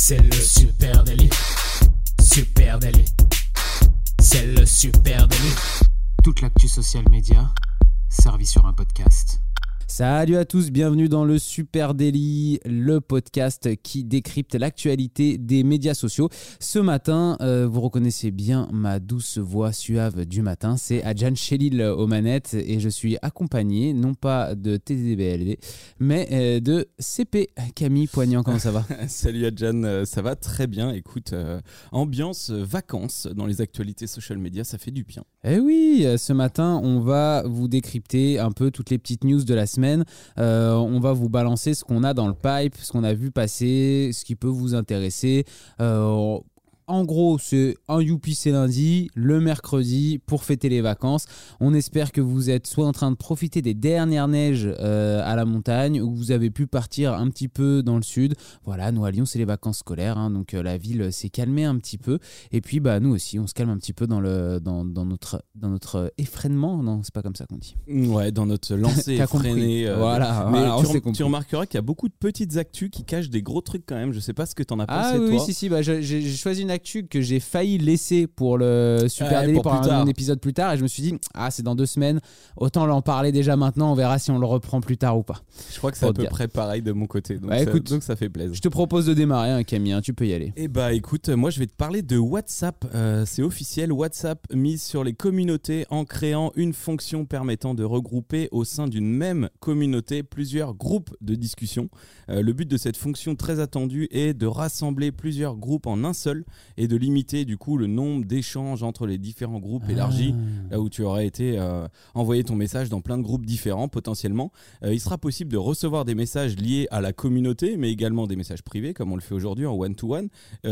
C'est le Super Daily. Super Daily. C'est le Super Daily. Toute l'actu social média servie sur un podcast. Salut à tous, bienvenue dans le Super Daily, le podcast qui décrypte l'actualité des médias sociaux. Ce matin, vous reconnaissez bien ma douce voix suave du matin, c'est Adjan Chelil aux manettes et je suis accompagné non pas de TDBLD mais de CP. Camille Poignant, comment ça va? Salut Adjan, ça va très bien. Écoute, ambiance vacances dans les actualités social media, ça fait du bien. Eh oui, ce matin, on va vous décrypter un peu toutes les petites news de la semaine. On va vous balancer ce qu'on a dans le pipe, ce qu'on a vu passer, ce qui peut vous intéresser. En gros, c'est un youpi, c'est lundi, le mercredi pour fêter les vacances. On espère que vous êtes soit en train de profiter des dernières neiges à la montagne ou que vous avez pu partir un petit peu dans le sud. Voilà, nous à Lyon, c'est les vacances scolaires, hein, donc la ville s'est calmée un petit peu. Et puis, nous aussi, on se calme un petit peu dans notre effrénement. Non, c'est pas comme ça qu'on dit. Ouais, dans notre lancée effrénée. Voilà, mais voilà, tu remarqueras qu'il y a beaucoup de petites actus qui cachent des gros trucs quand même. Je sais pas ce que t'en as pensé, toi. Oui, si, j'ai choisi une actu que j'ai failli laisser pour le Super Daily pour un épisode plus tard et je me suis dit c'est dans 2 semaines, autant en parler déjà maintenant, on verra si on le reprend plus tard ou pas. Je crois que c'est à peu près pareil de mon côté, donc, donc ça fait plaisir. Je te propose de démarrer, Camille, tu peux y aller. Écoute, moi je vais te parler de WhatsApp. C'est officiel, WhatsApp mise sur les communautés en créant une fonction permettant de regrouper au sein d'une même communauté plusieurs groupes de discussion. Le but de cette fonction très attendue est de rassembler plusieurs groupes en un seul et de limiter du coup le nombre d'échanges entre les différents groupes élargis, là où tu aurais été envoyé ton message dans plein de groupes différents potentiellement. Il sera possible de recevoir des messages liés à la communauté, mais également des messages privés comme on le fait aujourd'hui en one-to-one,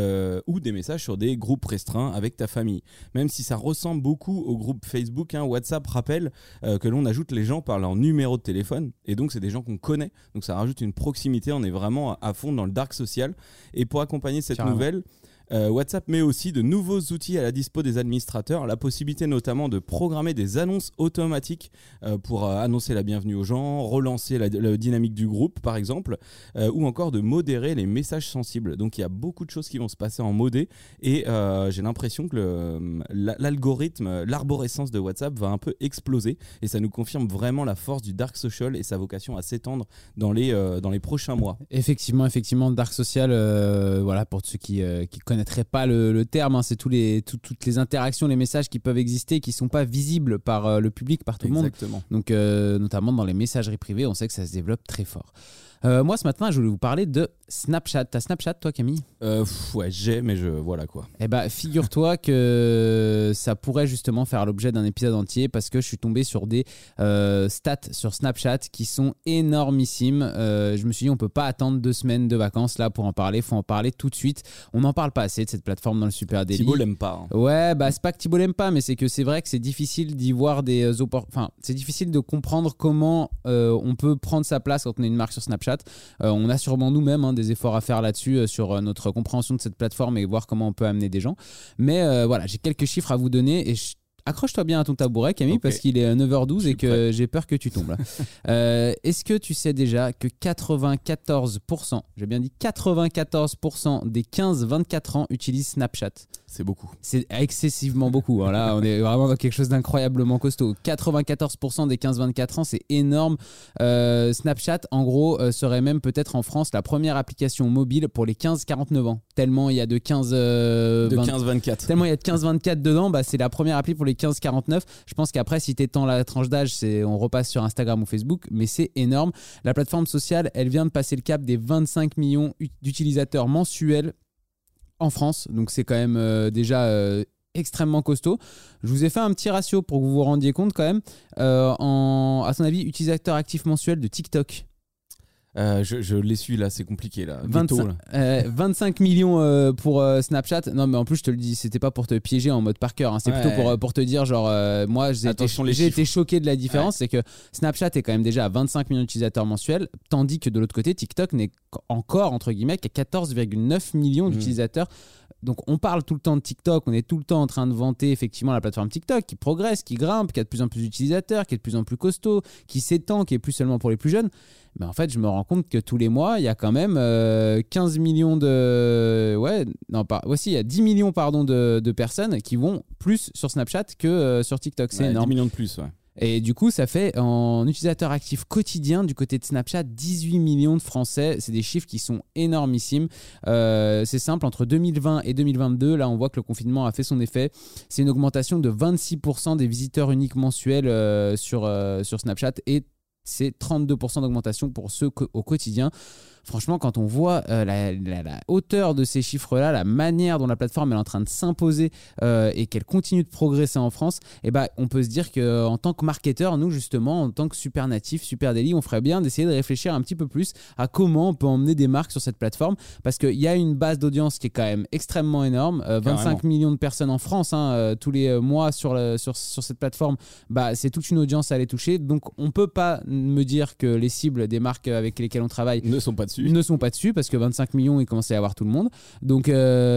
ou des messages sur des groupes restreints avec ta famille. Même si ça ressemble beaucoup au groupe Facebook, WhatsApp rappelle que l'on ajoute les gens par leur numéro de téléphone, et donc c'est des gens qu'on connaît, donc ça rajoute une proximité, on est vraiment à fond dans le dark social. Et pour accompagner cette nouvelle, WhatsApp met aussi de nouveaux outils à la dispo des administrateurs, la possibilité notamment de programmer des annonces automatiques pour annoncer la bienvenue aux gens, relancer la dynamique du groupe par exemple, ou encore de modérer les messages sensibles. Donc il y a beaucoup de choses qui vont se passer en modé et j'ai l'impression que l'algorithme, l'arborescence de WhatsApp va un peu exploser et ça nous confirme vraiment la force du dark social et sa vocation à s'étendre dans les prochains mois. Effectivement, dark social, voilà, pour ceux qui connaîtraient pas le terme, c'est toutes les interactions, les messages qui peuvent exister, qui sont pas visibles par le public, par tout le monde. Donc notamment dans les messageries privées, on sait que ça se développe très fort. Moi ce matin je voulais vous parler de Snapchat. T'as Snapchat toi, Camille? Ouais, mais voilà quoi. Figure-toi que ça pourrait justement faire l'objet d'un épisode entier parce que je suis tombé sur des stats sur Snapchat qui sont énormissimes. Je me suis dit on peut pas attendre 2 semaines de vacances là pour en parler, faut en parler tout de suite. On n'en parle pas assez de cette plateforme dans le Super Daily. Thibaut l'aime pas. Ouais, c'est pas que Thibaut l'aime pas, mais c'est que c'est vrai que c'est difficile d'y voir c'est difficile de comprendre comment on peut prendre sa place quand on a une marque sur Snapchat. On a sûrement nous-mêmes des efforts à faire là-dessus sur notre compréhension de cette plateforme et voir comment on peut amener des gens. Mais voilà, j'ai quelques chiffres à vous donner et accroche-toi bien à ton tabouret, Camille, parce qu'il est 9h12 et que j'ai peur que tu tombes là. Est-ce que tu sais déjà que 94%, j'ai bien dit 94% des 15-24 ans utilisent Snapchat? C'est beaucoup. C'est excessivement beaucoup. Là, on est vraiment dans quelque chose d'incroyablement costaud. 94% des 15-24 ans, c'est énorme. Snapchat, en gros, serait même peut-être en France la première application mobile pour les 15-49 ans. Tellement il y a de 15-24. Tellement il y a de 15-24 dedans, c'est la première appli pour les 15-49. Je pense qu'après, si t'étends la tranche d'âge, on repasse sur Instagram ou Facebook, mais c'est énorme. La plateforme sociale, elle vient de passer le cap des 25 millions d'utilisateurs mensuels en France, donc c'est quand même déjà extrêmement costaud. Je vous ai fait un petit ratio pour que vous vous rendiez compte quand même. À ton avis, utilisateurs actifs mensuels de TikTok? Je l'essuie là, c'est compliqué là. 25 millions pour Snapchat. Non mais en plus je te le dis, c'était pas pour te piéger en mode par cœur, c'est plutôt pour te dire genre moi j'ai été choqué de la différence, c'est que Snapchat est quand même déjà à 25 millions d'utilisateurs mensuels, tandis que de l'autre côté TikTok n'est encore entre guillemets qu'à 14,9 millions d'utilisateurs donc on parle tout le temps de TikTok, on est tout le temps en train de vanter effectivement la plateforme TikTok qui progresse, qui grimpe, qui a de plus en plus d'utilisateurs, qui est de plus en plus costaud, qui s'étend, qui est plus seulement pour les plus jeunes. Mais en fait, je me rends compte que tous les mois, il y a quand même 15 millions de... il y a 10 millions de personnes qui vont plus sur Snapchat que sur TikTok. C'est énorme. 10 millions de plus, ouais. Et du coup, ça fait en utilisateurs actifs quotidiens du côté de Snapchat 18 millions de Français. C'est des chiffres qui sont énormissimes. C'est simple, entre 2020 et 2022, là on voit que le confinement a fait son effet. C'est une augmentation de 26% des visiteurs uniques mensuels sur Snapchat et c'est 32% d'augmentation pour ceux au quotidien. Franchement, quand on voit la hauteur de ces chiffres-là, la manière dont la plateforme est en train de s'imposer et qu'elle continue de progresser en France, on peut se dire qu'en tant que marketeur, nous justement, en tant que Super Natif, Super Daily, on ferait bien d'essayer de réfléchir un petit peu plus à comment on peut emmener des marques sur cette plateforme parce qu'il y a une base d'audience qui est quand même extrêmement énorme. 25 millions de personnes en France tous les mois sur cette plateforme, c'est toute une audience à aller toucher. Donc, on ne peut pas me dire que les cibles des marques avec lesquelles on travaille ne sont pas dessus parce que 25 millions, il commence à y avoir tout le monde. Donc,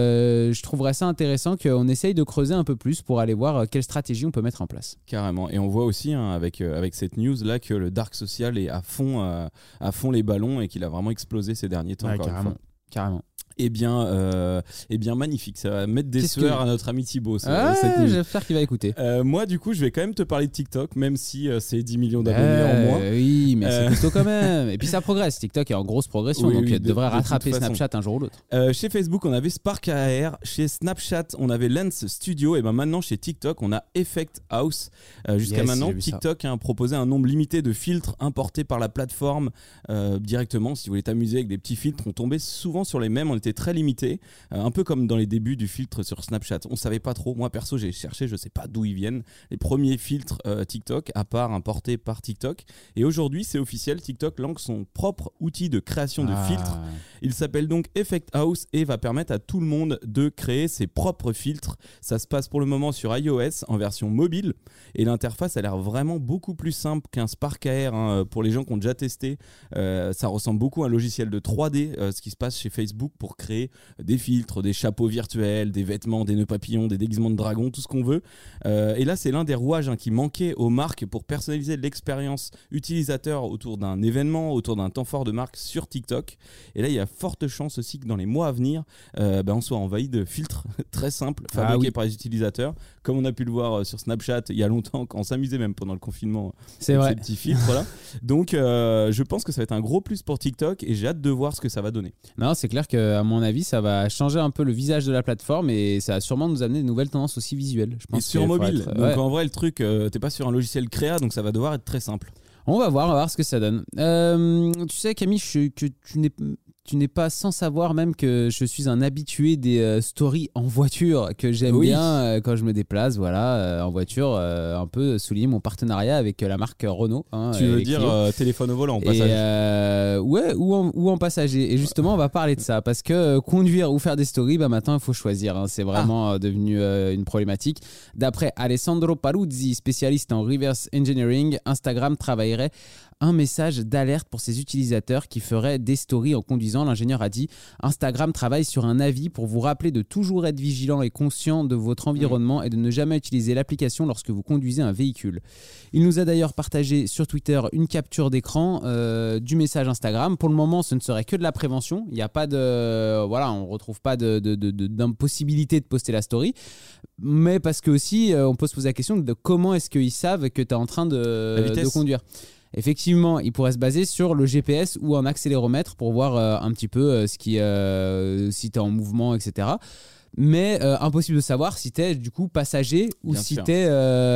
je trouverais ça intéressant qu'on essaye de creuser un peu plus pour aller voir quelle stratégie on peut mettre en place. Carrément. Et on voit aussi avec cette news-là que le dark social est à fond les ballons et qu'il a vraiment explosé ces derniers temps. Ouais, carrément. Eh bien, magnifique. Ça va mettre des sueurs à notre ami Thibaut. J'espère qu'il va écouter. Moi, du coup, je vais quand même te parler de TikTok, même si c'est 10 millions d'abonnés en moins. Oui, mais c'est costaud quand même. Et puis ça progresse. TikTok est en grosse progression, donc il devrait rattraper Snapchat un jour ou l'autre. Chez Facebook, on avait Spark AR. Chez Snapchat, on avait Lens Studio. Et ben maintenant, chez TikTok, on a Effect House. Jusqu'à maintenant, TikTok a proposé un nombre limité de filtres importés par la plateforme directement. Si vous voulez t'amuser avec des petits filtres, on tombait souvent sur les mêmes. On était très limité, un peu comme dans les débuts du filtre sur Snapchat. On savait pas trop. Moi perso, j'ai cherché, je sais pas d'où ils viennent. Les premiers filtres TikTok, à part importés par TikTok. Et aujourd'hui, c'est officiel. TikTok lance son propre outil de création de filtres. Il s'appelle donc Effect House et va permettre à tout le monde de créer ses propres filtres. Ça se passe pour le moment sur iOS en version mobile et l'interface a l'air vraiment beaucoup plus simple qu'un Spark AR. Pour les gens qui ont déjà testé, ça ressemble beaucoup à un logiciel de 3D, ce qui se passe chez Facebook pour créer des filtres, des chapeaux virtuels, des vêtements, des nœuds papillons, des déguisements de dragon, tout ce qu'on veut. Et là, c'est l'un des rouages qui manquait aux marques pour personnaliser l'expérience utilisateur autour d'un événement, autour d'un temps fort de marque sur TikTok. Et là, il y a forte chance aussi que dans les mois à venir, on soit envahi de filtres très simples fabriqués par les utilisateurs, comme on a pu le voir sur Snapchat il y a longtemps, quand on s'amusait même pendant le confinement avec ces petits filtres. Là. Donc, je pense que ça va être un gros plus pour TikTok et j'ai hâte de voir ce que ça va donner. Non, c'est clair qu'à mon avis, ça va changer un peu le visage de la plateforme et ça va sûrement nous amener de nouvelles tendances aussi visuelles. Je pense et sur mobile. Donc en vrai, le truc, t'es pas sur un logiciel créa, donc ça va devoir être très simple. On va voir ce que ça donne. Tu sais, Camille, que tu n'es pas sans savoir même que je suis un habitué des stories en voiture que j'aime bien quand je me déplace, en voiture, un peu souligner mon partenariat avec la marque Renault. Tu veux dire téléphone au volant en passager. Ou en passager. Et justement, on va parler de ça parce que conduire ou faire des stories, maintenant il faut choisir. C'est vraiment devenu une problématique. D'après Alessandro Paruzzi, spécialiste en reverse engineering, Instagram travaillerait un message d'alerte pour ses utilisateurs qui feraient des stories en conduisant. L'ingénieur a dit « Instagram travaille sur un avis pour vous rappeler de toujours être vigilant et conscient de votre environnement et de ne jamais utiliser l'application lorsque vous conduisez un véhicule. » Il nous a d'ailleurs partagé sur Twitter une capture d'écran du message Instagram. Pour le moment, ce ne serait que de la prévention. Il n'y a pas de... on ne retrouve pas d'impossibilité de poster la story. Mais parce que aussi, on peut se poser la question de comment est-ce qu'ils savent que tu es en train de conduire. Effectivement, il pourrait se baser sur le GPS ou un accéléromètre pour voir un petit peu si tu es en mouvement, etc. Mais impossible de savoir si tu es du coup passager ou si tu es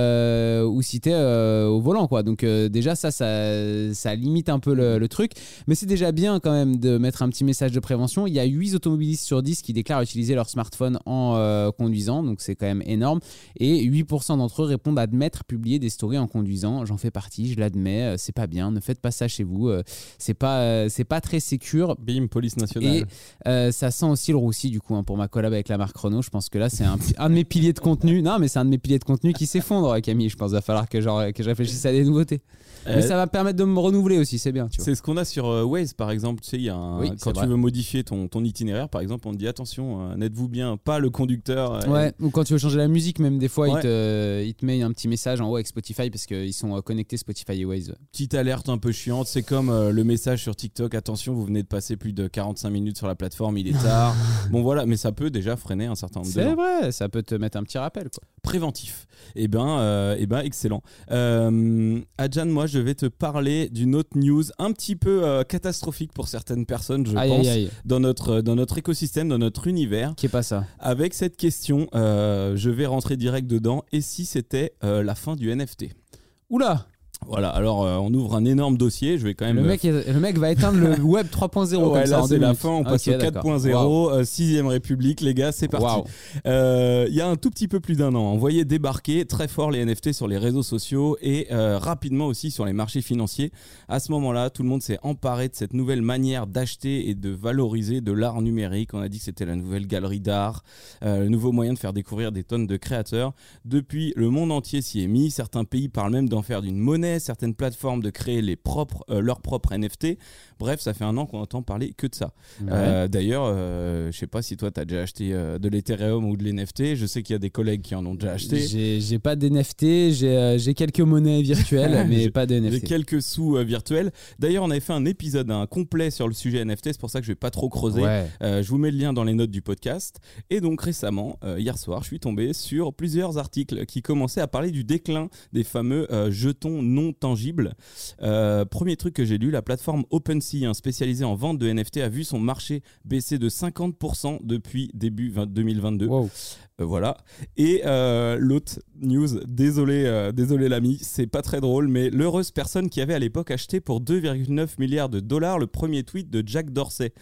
au volant, quoi. Donc déjà ça limite un peu le truc, mais c'est déjà bien quand même de mettre un petit message de prévention. Il y a 8 automobilistes sur 10 qui déclarent utiliser leur smartphone en conduisant, donc c'est quand même énorme, et 8% d'entre eux répondent admettre publier des stories en conduisant. J'en fais partie, je l'admets, c'est pas bien, ne faites pas ça chez vous, c'est pas très sécure. Bim, police nationale. Et ça sent aussi le roussi du coup pour ma collab avec la marque Marc Renaud. Je pense que là, c'est un de mes piliers de contenu. Non, mais c'est un de mes piliers de contenu qui s'effondre, Camille. Je pense qu'il va falloir que je réfléchisse à des nouveautés. Mais ça va me permettre de me renouveler aussi, c'est bien. Tu vois. C'est ce qu'on a sur Waze, par exemple. Tu sais, il y a quand tu veux modifier ton itinéraire, par exemple, on te dit attention, n'êtes-vous bien pas le conducteur. Ouais, ou quand tu veux changer la musique, même des fois, il te met un petit message en haut avec Spotify parce qu'ils sont connectés Spotify et Waze. Petite alerte un peu chiante, c'est comme le message sur TikTok, attention, vous venez de passer plus de 45 minutes sur la plateforme, il est tard. Bon voilà, mais ça peut déjà freiner un certain nombre de gens. C'est vrai, ça peut te mettre un petit rappel, quoi. Préventif. Eh ben, excellent. Adjan, moi, je vais te parler d'une autre news un petit peu catastrophique pour certaines personnes, je pense, dans notre écosystème, dans notre univers. Qui est pas ça. Avec cette question, je vais rentrer direct dedans. Et si c'était la fin du NFT ? Oula! Voilà, alors on ouvre un énorme dossier, je vais quand même... Le mec va éteindre le web 3.0 ouais, comme ça là en c'est 2 la minutes. fin, on passe au 4.0, 6ème République, les gars, c'est parti. Il y a un tout petit peu plus d'un an, on voyait débarquer très fort les NFT sur les réseaux sociaux et rapidement aussi sur les marchés financiers. À ce moment-là, tout le monde s'est emparé de cette nouvelle manière d'acheter et de valoriser de l'art numérique. On a dit que c'était la nouvelle galerie d'art, le nouveau moyen de faire découvrir des tonnes de créateurs. Depuis, le monde entier s'y est mis, certains pays parlent même d'en faire d'une monnaie, certaines plateformes de créer leurs propres NFT. Bref, ça fait un an qu'on entend parler que de ça. Ouais. D'ailleurs, je sais pas si toi t'as déjà acheté de l'Ethereum ou de l'NFT. Je sais qu'il y a des collègues qui en ont déjà acheté. J'ai pas d'NFT, j'ai quelques monnaies virtuelles, mais pas de NFT. J'ai quelques sous virtuels. D'ailleurs, on avait fait un épisode complet sur le sujet NFT, c'est pour ça que je vais pas trop creuser. Ouais. Je vous mets le lien dans les notes du podcast. Et donc récemment, hier soir, je suis tombé sur plusieurs articles qui commençaient à parler du déclin des fameux jetons non tangible. Premier truc que j'ai lu, la plateforme OpenSea, spécialisée en vente de NFT, a vu son marché baisser de 50% depuis début 2022. Wow. Voilà. Et l'autre news, désolé l'ami, c'est pas très drôle, mais l'heureuse personne qui avait à l'époque acheté pour 2,9 milliards de dollars le premier tweet de Jack Dorsey,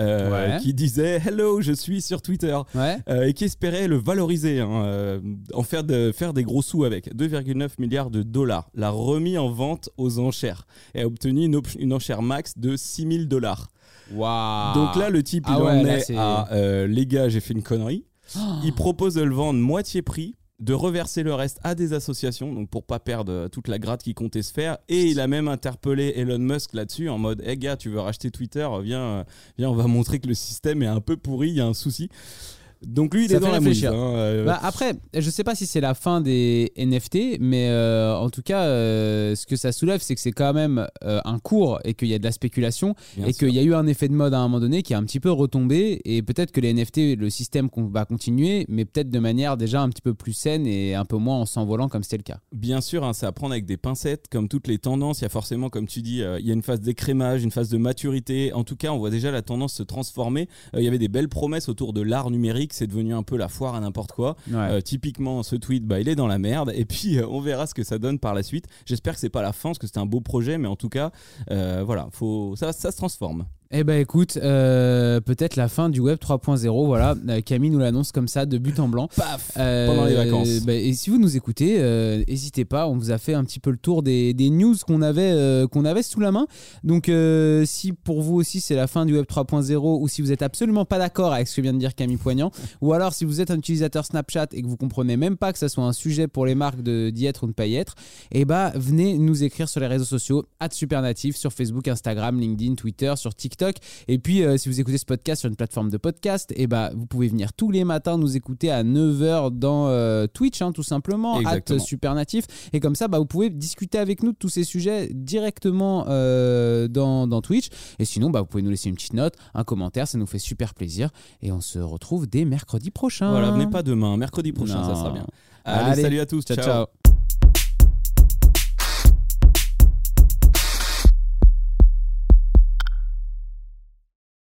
qui disait « Hello, je suis sur Twitter », et qui espérait le valoriser, faire des gros sous avec. 2,9 milliards de dollars. L'a remis en vente aux enchères et a obtenu une enchère max de 6 000 $. Wow. Donc là, le type, il en est à les gars, j'ai fait une connerie. Il propose de le vendre moitié prix, de reverser le reste à des associations, donc pour pas perdre toute la gratte qu'il comptait se faire. Et il a même interpellé Elon Musk là-dessus en mode hey gars, tu veux racheter Twitter, viens, on va montrer que le système est un peu pourri, il y a un souci. Donc lui, il est dans la mouise. Après, je sais pas si c'est la fin des NFT, mais en tout cas, ce que ça soulève, c'est que c'est quand même un cours et qu'il y a de la spéculation. Bien et sûr. Qu'il y a eu un effet de mode à un moment donné qui est un petit peu retombé. Et peut-être que les NFT, le système va continuer, mais peut-être de manière déjà un petit peu plus saine et un peu moins en s'envolant comme c'était le cas. Bien sûr, c'est à prendre avec des pincettes. Comme toutes les tendances, il y a forcément, comme tu dis, il y a une phase d'écrémage, une phase de maturité. En tout cas, on voit déjà la tendance se transformer. Il y avait des belles promesses autour de l'art numérique. C'est devenu un peu la foire à n'importe quoi. Typiquement, ce tweet, il est dans la merde. Et puis, on verra ce que ça donne par la suite. J'espère que c'est pas la fin, parce que c'était un beau projet, mais en tout cas, voilà, ça se transforme. Eh ben écoute, peut-être la fin du web 3.0, voilà. Camille nous l'annonce comme ça, de but en blanc. Paf, pendant les vacances. Et si vous nous écoutez, n'hésitez pas, on vous a fait un petit peu le tour des news qu'on avait sous la main. Donc si pour vous aussi c'est la fin du web 3.0, ou si vous n'êtes absolument pas d'accord avec ce que vient de dire Camille Poignant, ou alors si vous êtes un utilisateur Snapchat et que vous comprenez même pas que ça soit un sujet pour les marques d'y être ou ne pas y être, venez nous écrire sur les réseaux sociaux, @supernatif, sur Facebook, Instagram, LinkedIn, Twitter, sur TikTok. Et puis si vous écoutez ce podcast sur une plateforme de podcast, vous pouvez venir tous les matins nous écouter à 9h dans Twitch, tout simplement, @supernatif. Et comme ça, vous pouvez discuter avec nous de tous ces sujets directement dans Twitch. Et sinon, vous pouvez nous laisser une petite note, un commentaire, ça nous fait super plaisir. Et on se retrouve dès mercredi prochain. Voilà, venez pas demain, mercredi prochain, ça sera bien. Allez, salut à tous, ciao.